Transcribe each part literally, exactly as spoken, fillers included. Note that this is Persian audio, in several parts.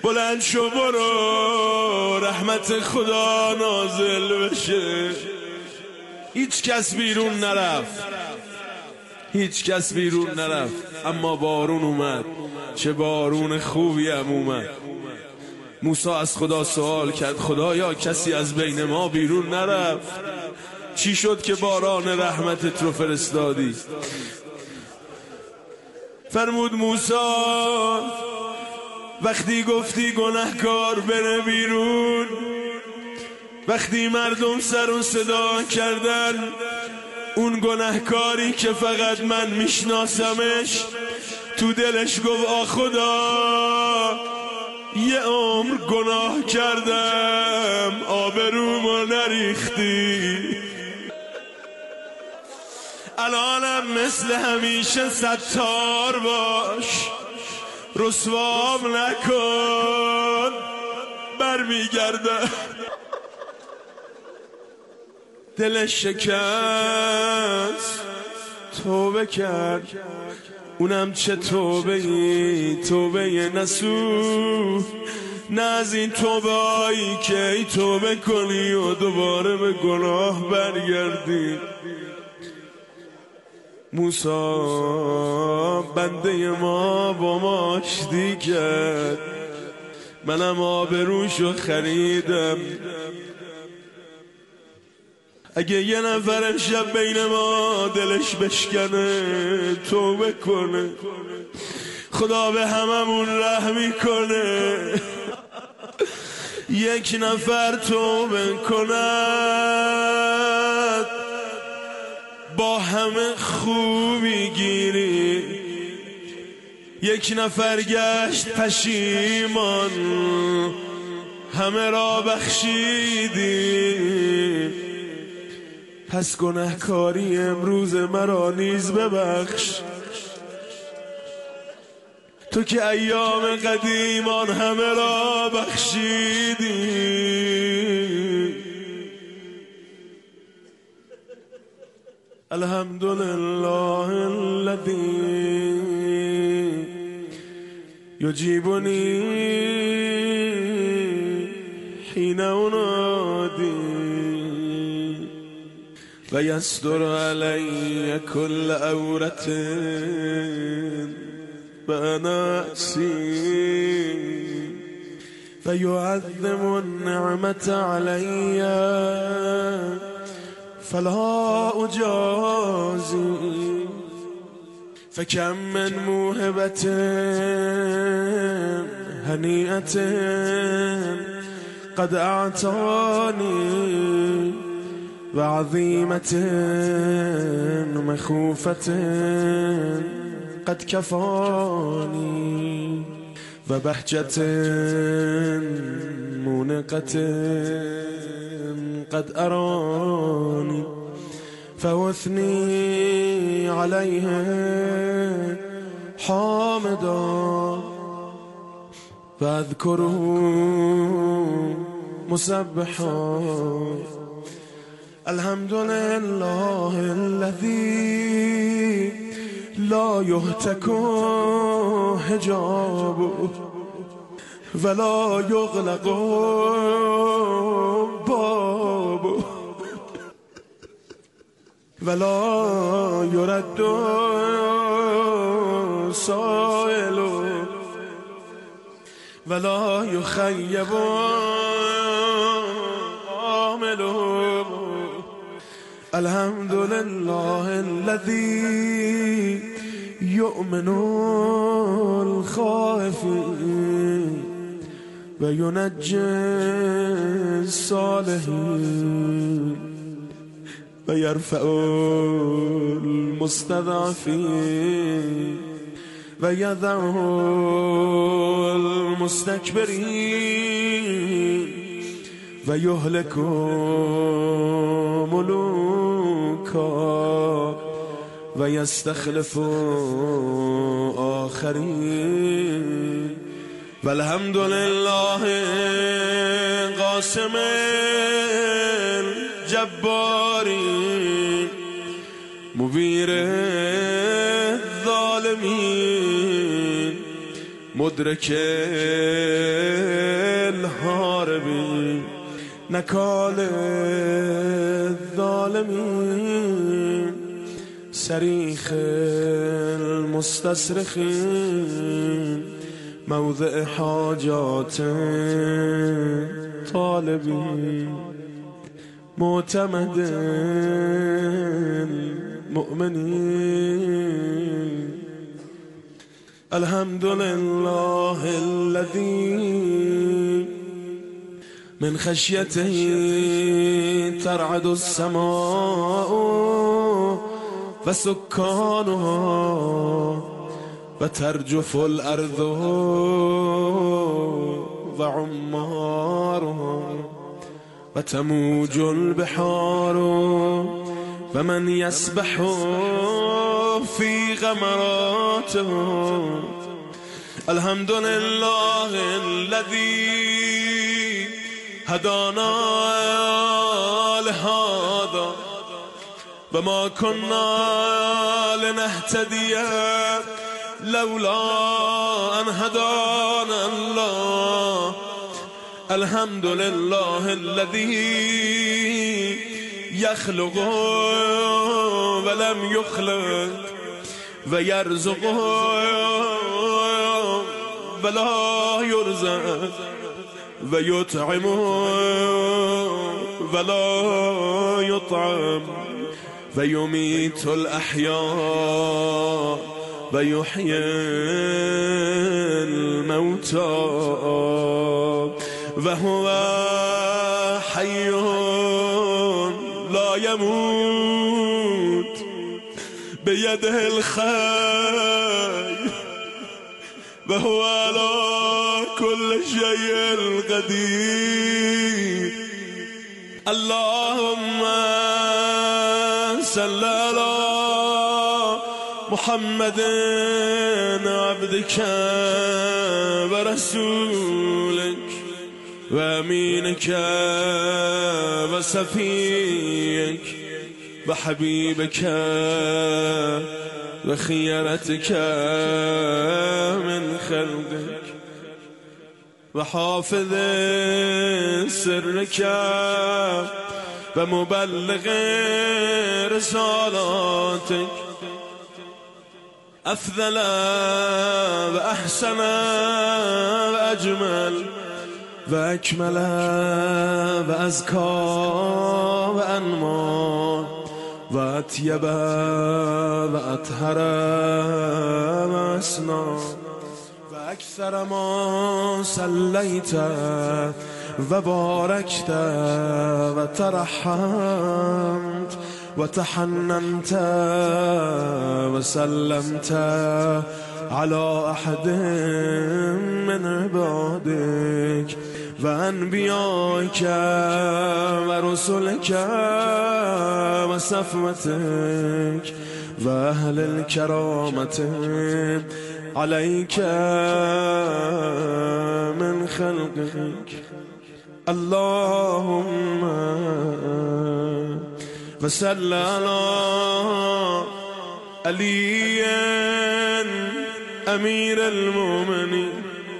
بلند شو برو رحمت خدا نازل بشه. هیچ کس بیرون نرفت، هیچ کس بیرون نرفت، اما بارون اومد. چه بارون خوبی هم اومد. موسی از خدا سوال کرد خدایا کسی از بین ما بیرون نرفت؟ چی شد که باران رحمتت رو فرستادی؟ فرمود موسی وقتی گفتی گناهکار بره بیرون، وقتی مردم سر و صدا کردن، اون گناهکاری که فقط من میشناسمش تو دلش گفت آ خدا یه عمر گناه کردم آبرومو نریختی، الانم مثل همیشه ستار باش، رسوام نکن. برمیگرده دلش شکست، توبه کرد. اونم چه توبه ای، توبه نسوح، نه از این توبه هایی که ای توبه کنی و دوباره به گناه برگردی. موسی بنده ما با ما آشتی کرد، منم آبروشو خریدم. اگه یه نفر امشب بین ما دلش بشکنه توبه کنه، خدا به هممون رحم کنه. یک نفر توبه کند با همه خوبی گیری، یک نفر گشت پشیمان همه را بخشیدی. پس گناهکاری امروز مرا نیز ببخش، تو که ایام قدیمان همه را بخشیدی. الحمدلله الذی یجیبنی حین انادی و یستر علی کل عورت و انا اسی و یعظم النعمت علی فلا اجازی. فکم من موهبت هنیئت قد اعطانی و عظیمت مخوفت قد کفانی و بهجت مونقت قد ارانی فاثنی علیه حامدا و اذکره مسبحا. الحمدلله الذی لا یهتک حجابه ولا یغلق بابه ولا یرد سائل ولا یخیب عامل. الحمدلله الذی یؤمن الخائفین و ینجی الصالحین و یرفع المستضعفین و یضع المستکبرین و یهلک ملوکا و یستخلف آخرین. و الحمدلله قاسم الجبارین مبیر الظالمین مدرك الهاربين نكال الظالمين صريخ المستصرخين موضع حاجات طالبين معتمد المؤمنين الحمد لله الذي من خشيته ترعد السماء وسكانها وترجف الأرض وعمارها وتموج البحار ومن يسبح في غمراته الحمد لله الذي هدانا لهذا وما كنا لنهتدي لولا أن هدانا الله الحمد لله الذي يخلق ولم يخلق ويرزق ولا يرزق ويطعم ولا يطعم ويميت الأحياء ويحيي الموتى وهو حي لا يموت بيده الخير وهو على كل شيء قدير اللهم صل على محمد عبدك ورسولك وأمينك وصفيك وحبيبك وخيرتك من خلقك وحافظ سرك ومبلغ رسالاتك أفضل وأحسن وأجمل وأكمل وأزكى وأنمى وأطيب وأطهر وأسنى وأكثر ما صليت وباركت وترحمت وتحننت وسلمت على أحد من عبادك وأنبيائك ورسلك وصفوتك وأهل الكرامة عليك من خلقك اللهم وصل على علي أمير المؤمنين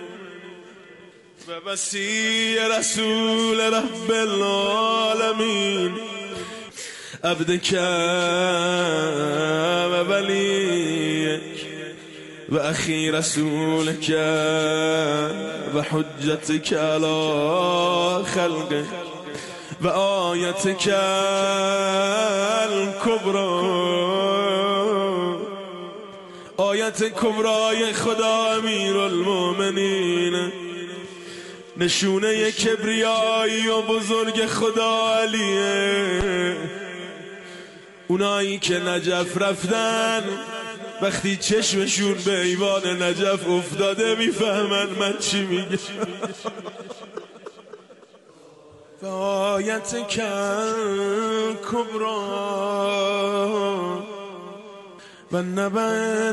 ووصي رسول رب العالمين عبدك ووليك وأخي رسولك وحجتك على خلقك وآيتك الكبرى آیت کبرای خدا امیر المؤمنین نشونه کبریایی و بزرگ خدا علیه اونایی که نجف رفتن وقتی چشمشون به ایوان نجف افتاده میفهمن من چی میگم و آیت کبرا و نبع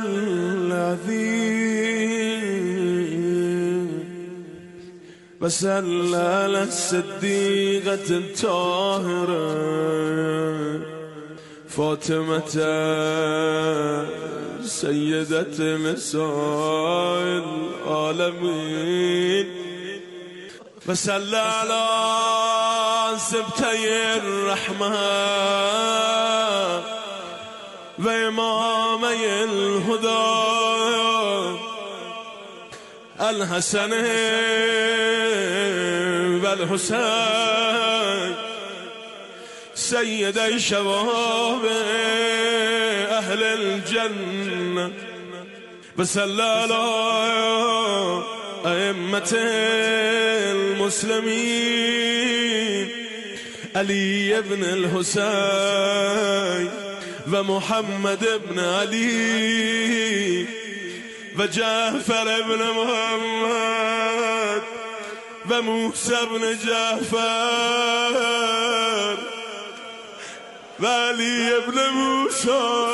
العظیم و صلی علی الصدیقة الطاهرة فاطمة سیدت نساء العالمین و صلی علی سبطی الرحمه و امامی الهدى الحسن و الحسین سیدی شباب اهل الجنه و صلی علی ائمة المسلمین علی ابن الحسین و محمد ابن علی و جعفر ابن محمد و موسی ابن جعفر و علی ابن موسی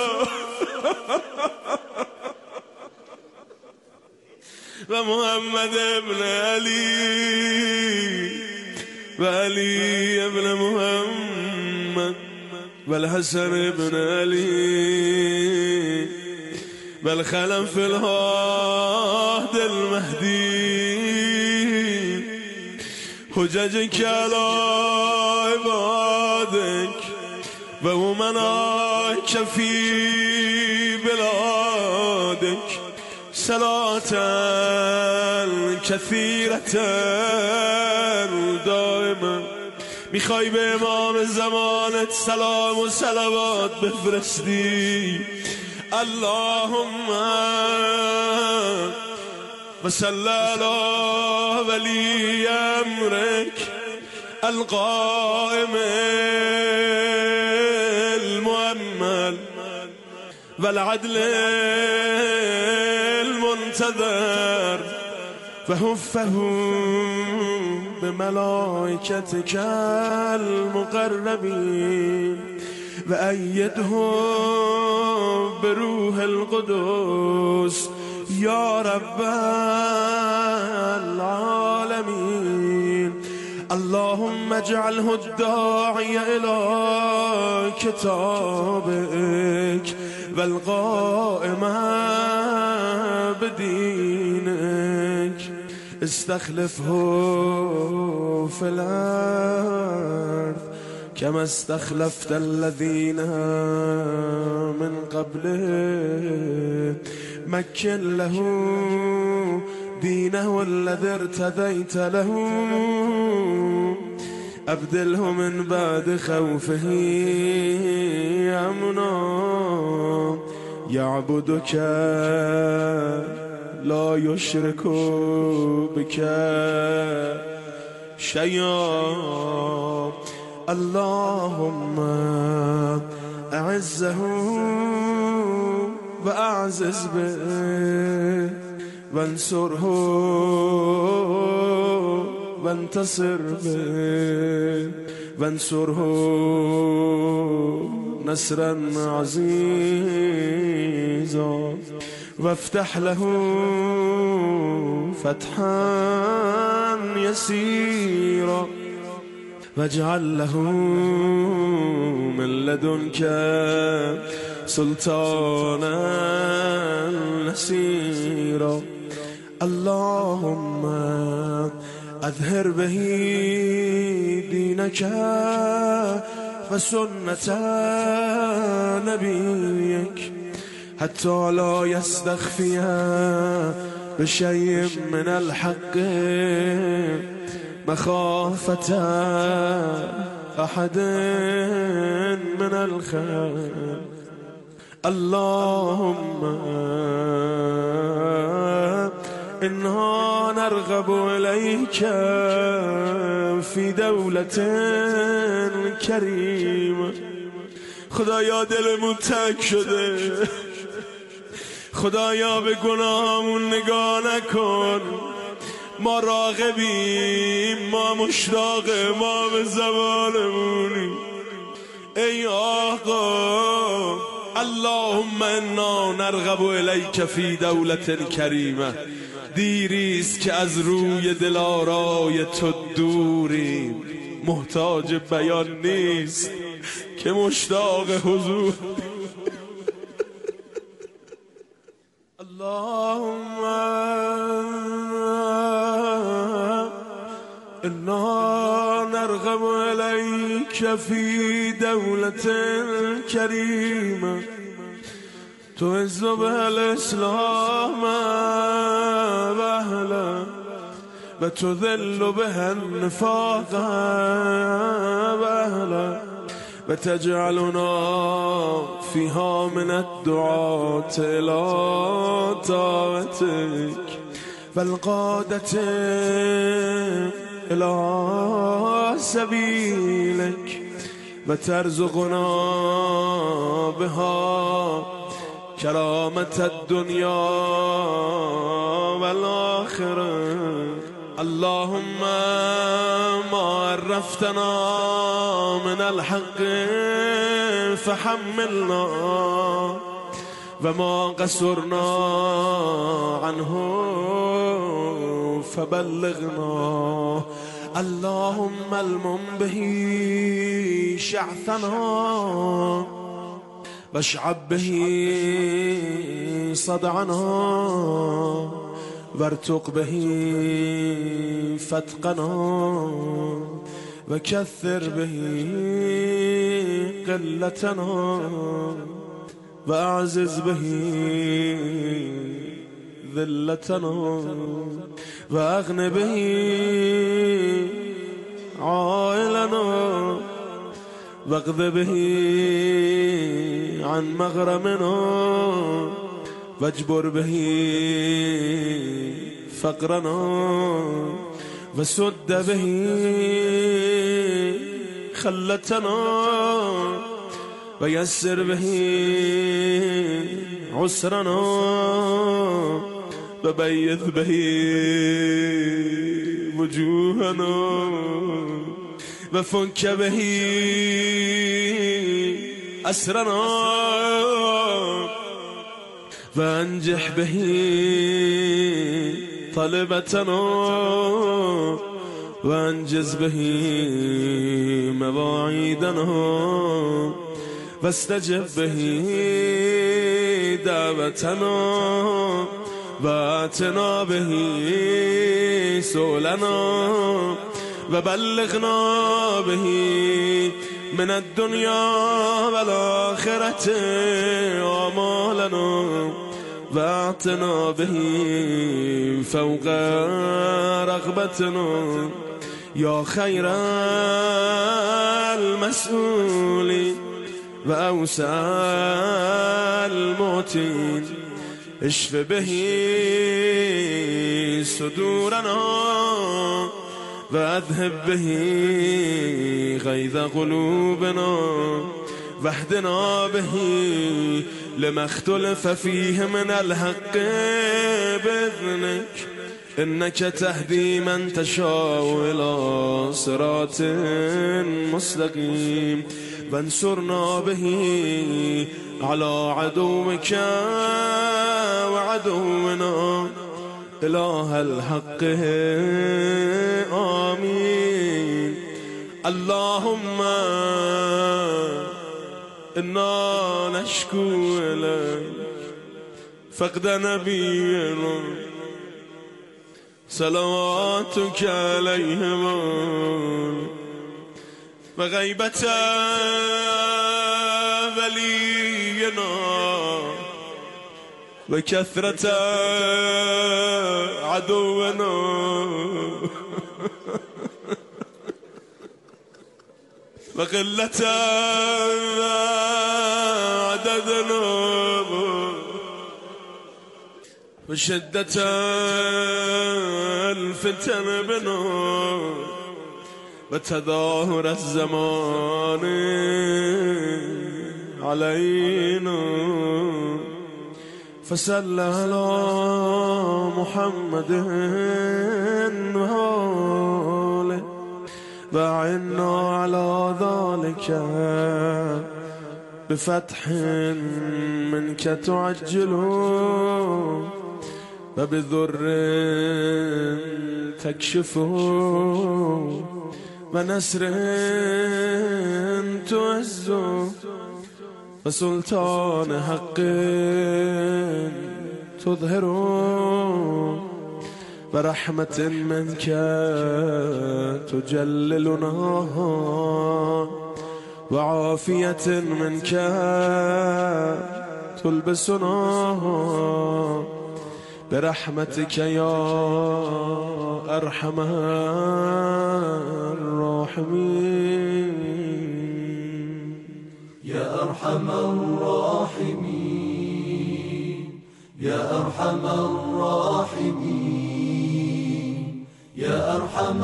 و محمد ابن علی و علی ابن محمد و الحسن ابن علی و الخلف الهاد المهدی حججك على عبادك و امنائك في بلادك صلاة كثيرة دائما. میخوای به امام زمانت سلام و صلوات بفرستی؟ اللهم و صلی علی ولی امرک القائم المؤمل والعدل المنتظر فحفه بملائكتك المقربين وأيده بروح القدس يا رب العالمين. اللهم اجعله الداعي إلى كتابك والقائم بدينك استخلفه في الأرض كما استخلفت الذين من قبله مكن له دينه الذي ارتديت له أبدله من بعد خوفه أمنا يعبدك لا يشرك بك شيئا. اللهم أعزه وأعزز به وانصره وانتصر به وانصره نصرا عزيزا وافتح له فتحا يسيرا واجعل له من لدنك سلطانا نصيرا. اللهم أظهر به دينك وسنة نبيك حتى لا يستخفي بشيء من الحق مخافة أحد من الخير. اللهم إنا نرغب إليك في دولة كريمة. خدایا دلمون تنگ شده، خدایا به گناهمون نگاه نکن، ما راغبیم، ما مشتاق، ما به زوالمونیم. ای آقا اللهم انا نرغب الیک فی دولت کریمه. دیریست که از روی دلارای تو دوریم، محتاج بیان نیست که مشتاق حضور. إنا نرغب إليك في دولة كريمة تعز بها الإسلام وأهله وتذل بها النفاق وأهله وتجعلنا فيها من الدعاة إلى طاعتك والقادة إلى سبيلك وترزقنا بها كرامة الدنيا والآخرة. اللهم ما عرفتنا من الحق فحملنا وما قصرنا عنه فبلغنا. اللهم المم به شعثنا واشعب به صدعنا وارتق به فتقنا وكثر به قلتنا وأعزز به ذلتنا وأغن به عائلنا واقض به عن مغرمنا واجبر به فقرنا وسد به خلتنا ويسر به عسرنا وبيض به وجوهنا وفك به أسرنا وانجح به طلبتنا وانجز به مواعيدنا واستجب به دعوتنا واتنا به سؤلنا وبلغنا به من الدنيا والآخرة آمالنا واعتنا به فوق رغبتنا يا خير المسؤول وأوسع المعطين. اشف به صدورنا وأذهب به غيظ قلوبنا واهدنا به لما اختلف فيه من الحق بإذنك إنك تهدي من تشاء إلى صراط مستقيم. وانصرنا به على عدوك وعدونا إله الحق آمين. اللهم إنا نشكو إليك فقد نبينا صلواتك عليهما وغيبة ولينا وكثرة عدونا وقلة عددنا وشدة الفتن بنا وتظاهر الزمان علينا. فصل على محمد وآله وأعنا على ذلك بفتح منك تعجل وبذر تكشفه ونسر تعز وسلطان حق تظهر برحمة منك تجللنا وعافية منك تلبسنا برحمتك يا أرحم الراحمين يا أرحم الراحمين يا أرحم الراحمين يا أرحم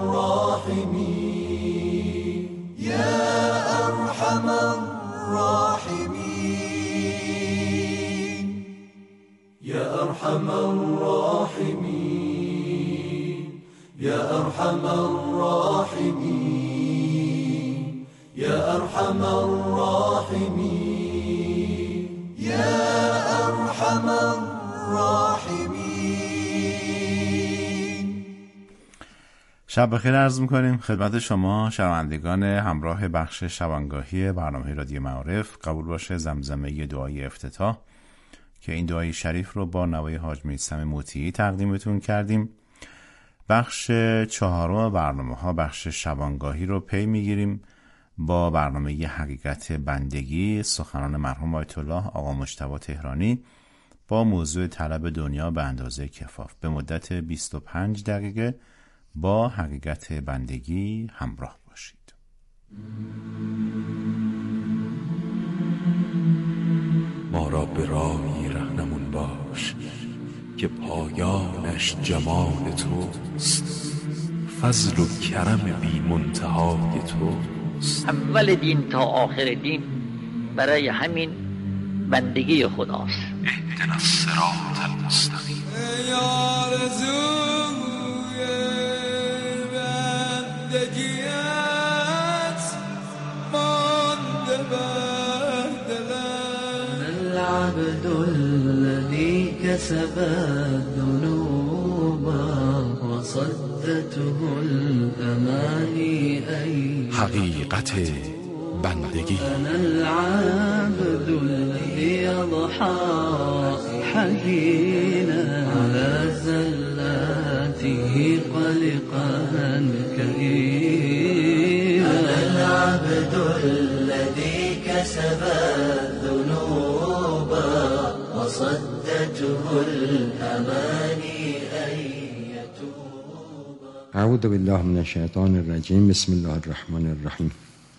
الراحمين يا أرحم الراحمين يا أرحم الراحمين يا أرحم الراحمين يا أرحم الراحمين يا أرحم الراحمين. شب بخیر عرض می‌کنیم خدمت شما شنوندگان همراه بخش شبانگاهی برنامه رادیو معارف. قبول باشه زمزمه دعای افتتاح که این دعای شریف رو با نوای حاج میثم موطیی تقدیمتون کردیم. بخش چهارم برنامه ها بخش شبانگاهی رو پی میگیریم با برنامه ی حقیقت بندگی، سخنان مرحوم آیت الله آقا مجتبی تهرانی با موضوع طلب دنیا به اندازه کفاف. به مدت بیست و پنج دقیقه با حقیقت بندگی همراه باشید. ما را به راهی رهنمون باش که پایانش جمال توست، فضل و کرم بی منتهای توست. اول دین تا آخر دین برای همین بندگی خداست. اهدنا الصراط المستقیم. ای آرزوی بندگیت مانده بر دلم. العبد الذي كسب الذنوب وصدته الأماني أي حقیقت بندگی. أنا العبد الذي أضحى حزينا على زلاته قلقا كئيبا. أنا العبد الذي كسب الذنوب وصدته الأماني أن يتوب. اعوذ بالله من الشیطان الرجیم. بسم الله الرحمن الرحیم.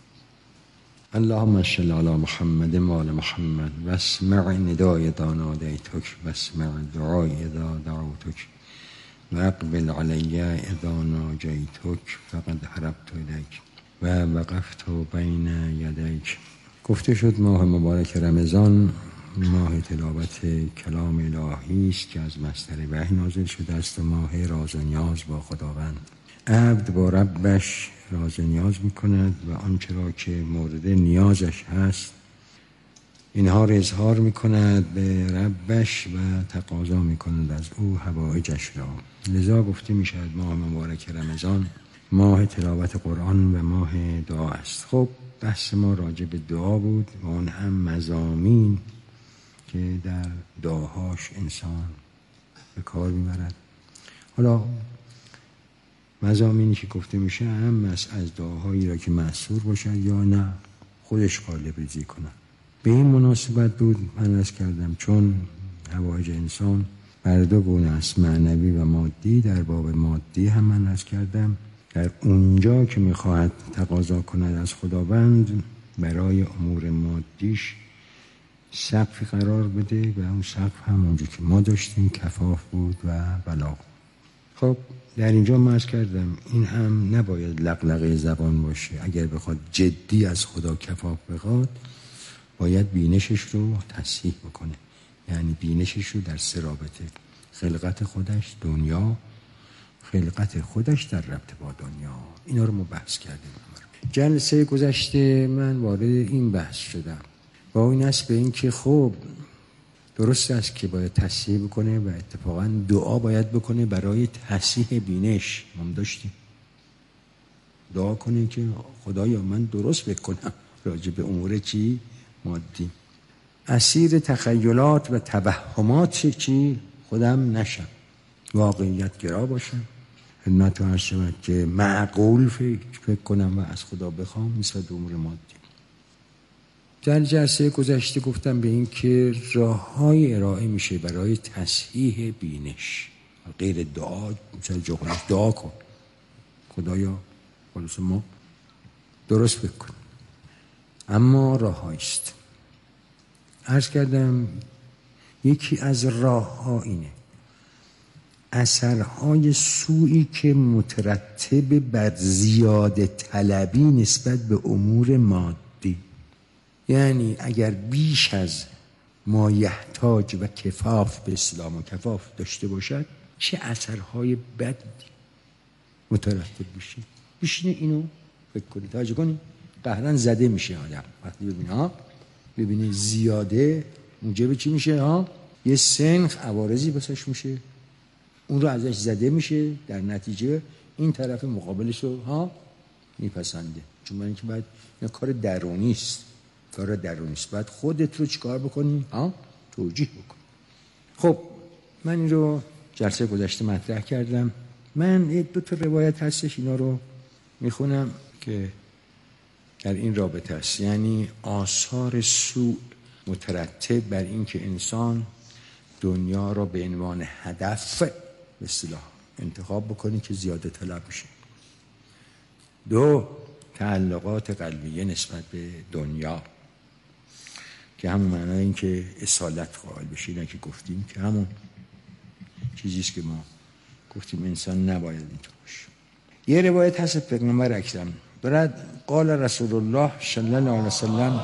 اللهم صل علی محمد و آل محمد و اسمع ندای اذا نادیتک و اسمع دعای اذا دعوتک و اقبل علی اذا ناجیتک فقد هربت الیک و وقفت بین یدیک. گفته شد ماه مبارک رمضان ماه تلاوت کلام الهی است که از مصدر وحی نازل شده است و ماه راز و نیاز با خداوند. عبد با ربش راز و نیاز میکند و آنچه را که مورد نیازش هست اینها را اظهار میکند به ربش و تقاضا میکند از او حوائجش را. لذا گفته میشد ماه مبارک رمضان ماه تلاوت قرآن و ماه دعا است. خب بحث ما راجع به دعا بود و آن هم مضامین که در دعاهاش انسان به کار میبرد. حالا مضامینی که گفته میشه هم از دعاهایی را که مأثور باشد یا نه خودش قالب ریزی کنه. به این مناسبت بود من عرض کردم چون حوایج انسان بر دو گونه است، معنوی و مادی. در باب مادی هم من عرض کردم در اونجا که میخواهد تقاضا کند از خداوند برای امور مادیش سقفی قرار بده و اون سقف هم اونجا که ما داشتیم کفاف بود و بلاغ. خب در اینجا من عرض کردم این هم نباید لغلغه زبان باشه. اگر بخواد جدی از خدا کفاف بخواد باید بینشش رو تصحیح بکنه، یعنی بینشش رو در سه رابطه: خلقت خودش، دنیا، خلقت خودش در رابطه با دنیا. اینا رو ما بحث کردیم. جلسه گذشته من وارد این بحث شدم با این است به این که خب درست است که باید تصحیح بکنه و اتفاقا دعا باید بکنه برای تصحیح بینش. ما داشتیم دعا کنه که خدایا من درست بکنم راجع به امور چی؟ مادی. اسیر تخیلات و توهمات چی؟ خودم نشم. واقعیت گرا باشم، خدمت عرض شود که معقول فکر فکر کنم و از خدا بخوام نسبت امور مادی. در جلسه گذشته گفتم به این که راه‌های ارائه میشه برای تصحیح بینش غیر دعا، مثلا جهالش دعا کن خدایا خلاص ما درست فکر کن، اما راه‌هایی است. عرض کردم یکی از راه‌ها اینه اثرهای سوئی که مترتب بر زیاده طلبی نسبت به امور مادی، یعنی اگر بیش از ما یحتاج و کفاف به اسلام و کفاف داشته باشد چه اثرهای بدی مترتب بشه. بشینه اینو فکر کنی، توجه کنی، قهرن زده میشه آدم وقتی ببینه ها ببینه زیاده موجب چی میشه ها، یه سنخ عوارضی بسش میشه، اون رو ازش زده میشه، در نتیجه این طرف مقابلش رو ها میپسنده. چون من اینکه باید این کار درونی است، کار درونی است، باید خودت رو چیکار بکنی ها توجیه بکنی. خب من این رو جلسه گذشته مطرح کردم. من دو تا روایت هستش اینا رو میخونم که در این رابطه است، یعنی آثار سوء مترتب بر این که انسان دنیا را به عنوان هدف به اصطلاح انتخاب بکنی که زیاده طلب میشه. دو، تعلقات قلبیه نسبت به دنیا که همون معنی این که اصالت قائل بشی، نه که گفتیم که همون چیزیست که ما گفتیم انسان نباید اینطور باشه. یه روایت هست پیغمبر اکرم برد قال رسول الله صلی الله علیه وسلم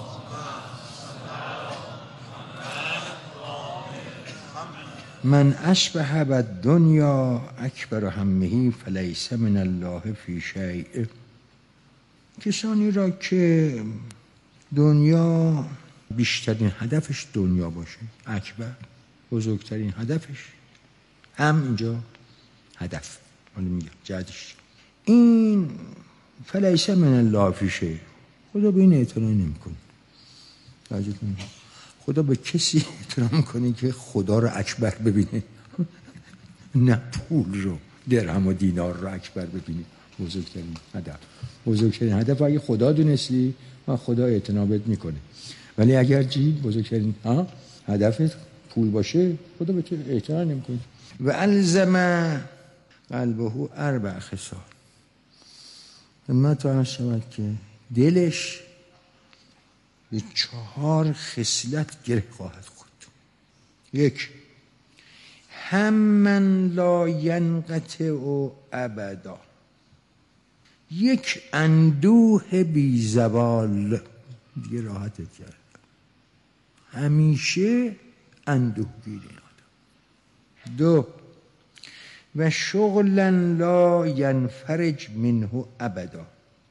من اشبه بالدنیا اکبر همه فلیس من الله فی شیء. کسانی را که دنیا بیشترین هدفش دنیا باشه، اکبر بزرگترین هدفش، هم اینجا هدف حالا میگه جدش این فلیس من الله فی شیء، خدا به این اعتنا نمیکنه. خدا به کسی اعتنا میکنه که خدا رو اکبر ببینه، نه پول رو درهم و دینار رو اکبر ببینه. بزرگترین هدف بزرگترین هدف اگه خدا دونستی و خدا اعتنا بهت میکنه، ولی اگر چی بزرگترین ها هدفت پول باشه خدا به تو اعتنا نمیکنه. و الزم قلبه اربع خصال، ما تو شود که دلش به چهار خصلت گره خواهد خورد. یک، همن لا ینقطع ابدا، یک اندوه بی زوال، دیگه راحتت کرد، همیشه اندوه گیری آدم. دو، و شغلا لا ینفرج منه ابدا،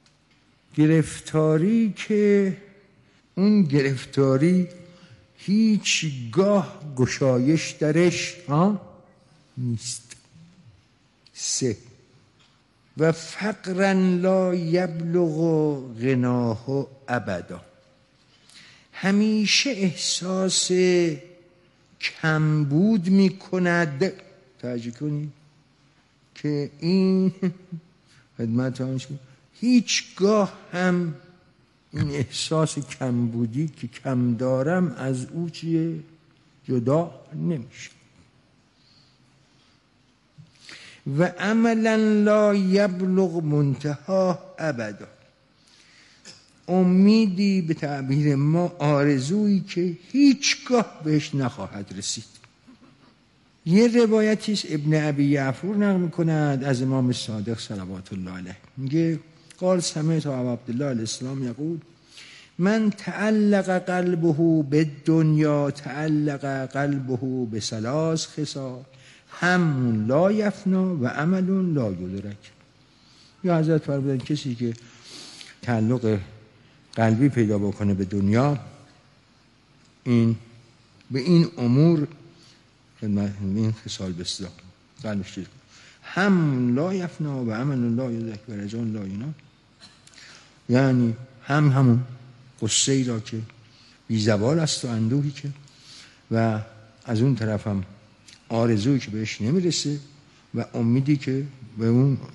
گرفتاری که اون گرفتاری هیچگاه گشایش درش ها نیست. سه، و فقرا لا یبلغ غناه ابدا، همیشه احساس کمبود می کند. توجه کنید که این خدمت همش هیچگاه هم این احساس کمبودی که کم دارم از او چیه جدا نمیشه. و عملا لا یبلغ منتها ابدا، امیدی به تعبیر ما آرزویی که هیچگاه بهش نخواهد رسید. یه روایتی است ابن ابی یعفور نقل می‌کند از امام صادق صلوات الله علیه، میگه قال سمعت ابا عبدالله الاسلام یقول من تعلق قلبه بالدنیا تعلق قلبه بثلاث خصال هم لا یفنا و عمل لا یدرک. یا حضرت فرمودن کسی که تعلق قلبی پیدا بکنه به دنیا، این به این امور این خصال بسیار قلبش چیز هم لا یفنا و عمل لا یدرک و رجان لا ینا، یعنی هم همون قصه ای را که بی زوال است و اندوهی که، و از اون طرف هم آرزویی که بهش نمیرسه و امیدی که به اون